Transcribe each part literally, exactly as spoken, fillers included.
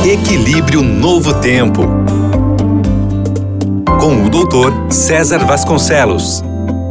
Equilíbrio Novo Tempo, com o doutor César Vasconcelos.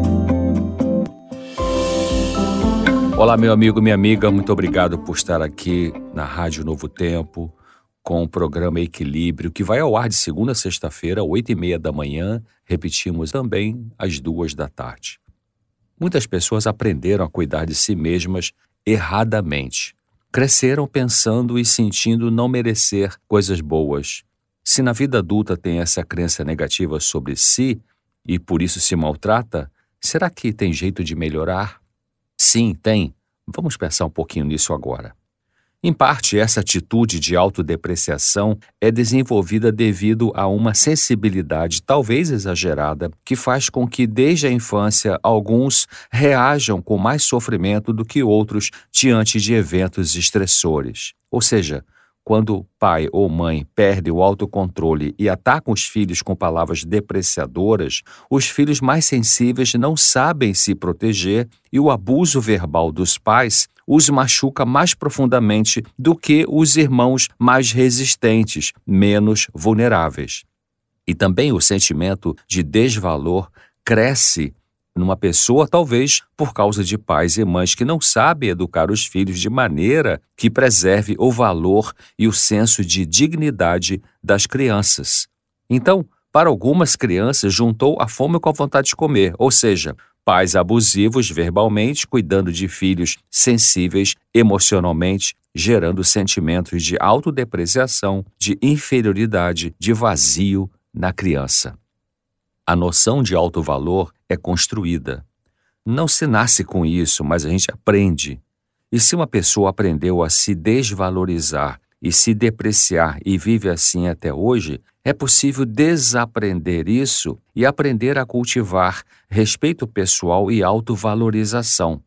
Olá, meu amigo, minha amiga, muito obrigado por estar aqui na Rádio Novo Tempo com o programa Equilíbrio, que vai ao ar de segunda a sexta-feira, oito e meia da manhã, repetimos também às duas da tarde. Muitas pessoas aprenderam a cuidar de si mesmas erradamente. Cresceram pensando e sentindo não merecer coisas boas. Se na vida adulta tem essa crença negativa sobre si e por isso se maltrata, será que tem jeito de melhorar? Sim, tem. Vamos pensar um pouquinho nisso agora. Em parte, essa atitude de autodepreciação é desenvolvida devido a uma sensibilidade talvez exagerada que faz com que desde a infância alguns reajam com mais sofrimento do que outros diante de eventos estressores. Ou seja, quando pai ou mãe perde o autocontrole e atacam os filhos com palavras depreciadoras, os filhos mais sensíveis não sabem se proteger e o abuso verbal dos pais os machuca mais profundamente do que os irmãos mais resistentes, menos vulneráveis. E também o sentimento de desvalor cresce numa pessoa, talvez por causa de pais e mães que não sabem educar os filhos de maneira que preserve o valor e o senso de dignidade das crianças. Então, para algumas crianças, juntou a fome com a vontade de comer, ou seja, pais abusivos verbalmente, cuidando de filhos sensíveis emocionalmente, gerando sentimentos de autodepreciação, de inferioridade, de vazio na criança. A noção de alto valor é construída. Não se nasce com isso, mas a gente aprende. E se uma pessoa aprendeu a se desvalorizar e se depreciar e vive assim até hoje, é possível desaprender isso e aprender a cultivar respeito pessoal e autovalorização.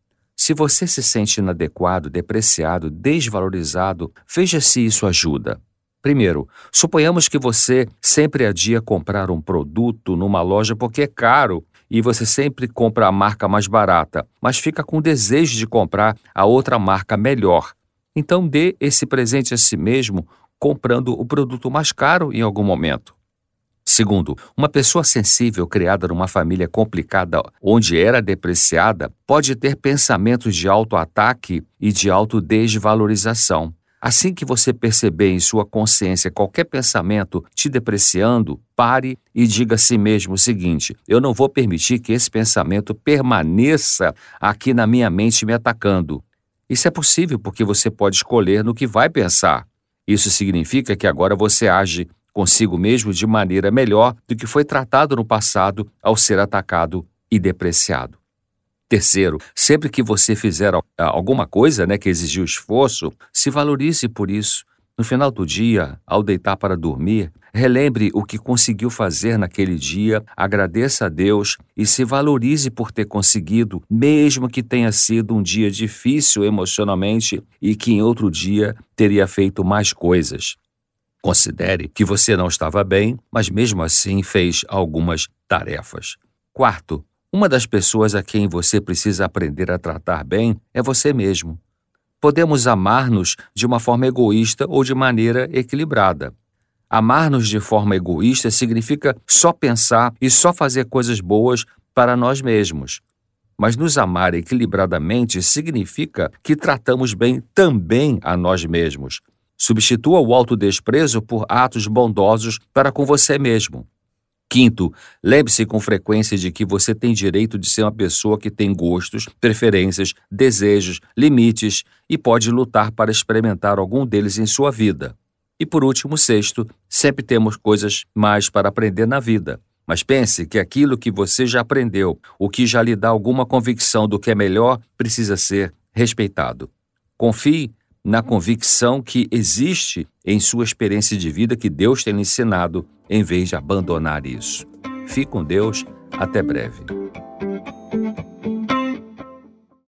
Se você se sente inadequado, depreciado, desvalorizado, veja se isso ajuda. Primeiro, suponhamos que você sempre adia comprar um produto numa loja porque é caro e você sempre compra a marca mais barata, mas fica com desejo de comprar a outra marca melhor. Então dê esse presente a si mesmo comprando o produto mais caro em algum momento. Segundo, uma pessoa sensível criada numa família complicada onde era depreciada pode ter pensamentos de autoataque e de autodesvalorização. Assim que você perceber em sua consciência qualquer pensamento te depreciando, pare e diga a si mesmo o seguinte: eu não vou permitir que esse pensamento permaneça aqui na minha mente me atacando. Isso é possível porque você pode escolher no que vai pensar. Isso significa que agora você age consigo mesmo de maneira melhor do que foi tratado no passado ao ser atacado e depreciado. Terceiro, sempre que você fizer alguma coisa, né, que exigiu esforço, se valorize por isso. No final do dia, ao deitar para dormir, relembre o que conseguiu fazer naquele dia, agradeça a Deus e se valorize por ter conseguido, mesmo que tenha sido um dia difícil emocionalmente e que em outro dia teria feito mais coisas. Considere que você não estava bem, mas mesmo assim fez algumas tarefas. Quarto, uma das pessoas a quem você precisa aprender a tratar bem é você mesmo. Podemos amar-nos de uma forma egoísta ou de maneira equilibrada. Amar-nos de forma egoísta significa só pensar e só fazer coisas boas para nós mesmos. Mas nos amar equilibradamente significa que tratamos bem também a nós mesmos. Substitua o autodesprezo por atos bondosos para com você mesmo. Quinto, lembre-se com frequência de que você tem direito de ser uma pessoa que tem gostos, preferências, desejos, limites e pode lutar para experimentar algum deles em sua vida. E por último, sexto, sempre temos coisas mais para aprender na vida. Mas pense que aquilo que você já aprendeu, o que já lhe dá alguma convicção do que é melhor, precisa ser respeitado. Confie na convicção que existe em sua experiência de vida que Deus tem lhe ensinado, em vez de abandonar isso. Fique com Deus, até breve.